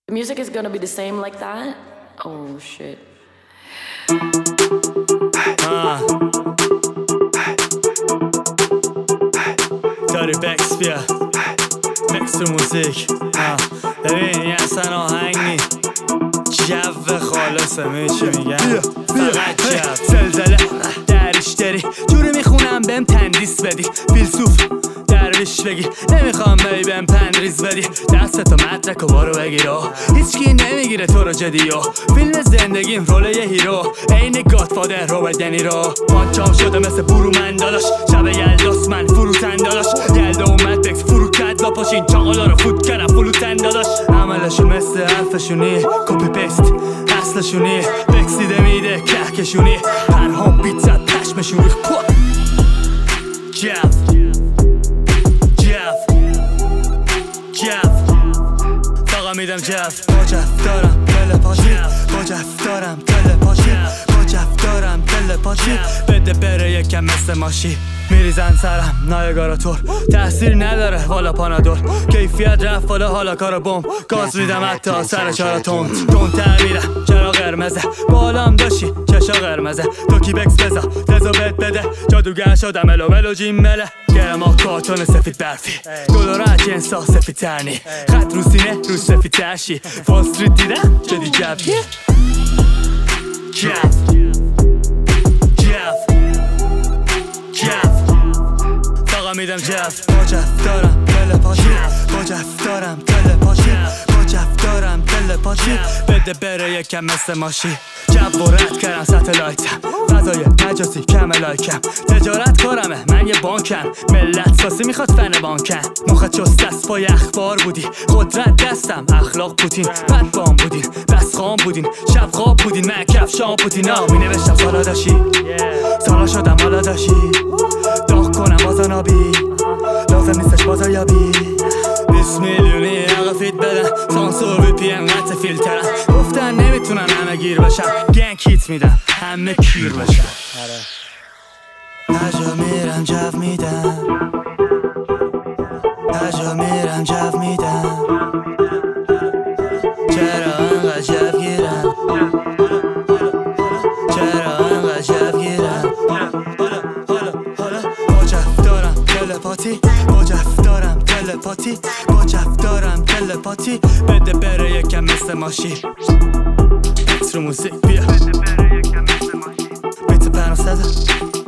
The music is gonna be the same like that? Oh shit. داری بکس بیا بکس تو موزیک ببین یه اصلا آهنگ نی جو خالصه می چی میگن فقط جو زلزله درش داری جوری میخونم بهم تندیس بدی فیلسوف درویش بگی نمیخوام بایی بهم پندریز بدی دستتو مدرک و بارو بگیر هیچکی نمیگیره تو رو جدی فیلم زندگیم رول یه هیرو عین گادفادر روبرت دنیرو پانچام شده مثل برومن داداش شب یلداس من فروتن داداش یلدا اومد بکس فرو کرد لا پاشین چاقالا رو فوت کردم فلوتن داداش عملشون مثل حرفشونی کپی پیست اصلشونی بکس دیده میده کهکشونی پرهام بیت زد پشمشون ریخ جف فقط میدم جف با جف دارم دل پاشی با جف دارم دل پاشی با جف دارم دل پاشی بده بره یکم مثل ماشی میریزن سرم نایگاراتور تأثیر نداره والا پانادول کیفیت رفت والا حالا کار بوم گاز میدم حتی سر چارا تون تعمیرم چرا قرمزه بالام داشتی چشا قرمزه تو کی بکس بزا تزا بده جادوگر شدم ملو جیم مله گرما کارتون سفید برفی دلار جنسا سفید ترنی خط رو سینه رو سفید ترشی فاستریت دیدم جدی جویه میدم جف با جف دارم دل پاشی با جف دارم دل پاشی با جف دارم دل پاشی بده بره یکم مثل ماشی جف و رد کردم ستلایتم فضای مجازی کم لایکم تجارت کارمه من یه بانکم ملت ساسی میخواد فن بانکم مخت چست دست پای اخبار بودی قدرت دستم اخلاق پوتین بد بام بودین بس خام بودین شب خواب بودین من کفشام پوتینا می نوشتم سالا داشی سالا شدم حالا داشی داغ کنم بازا نابی لازم نیستش بازا یابی 20 میلیونی اقا فیت بدن سانسور وی پی ام قطع فیلترم گفتن نمیتونن همه گیر بشن گنگ هیت میدن همه کیر بشن هجا میرم جو میدم هجا میرم جو میدم چرا انقدر جو گیرم چرا انقدر جو گیرم با جف دارم دل پاتی با جف دارم دل پاتی با جف دارم دل پاتی بده بره یکم مثل ماشی بکس رو موزیک بیا بیت پرنو سده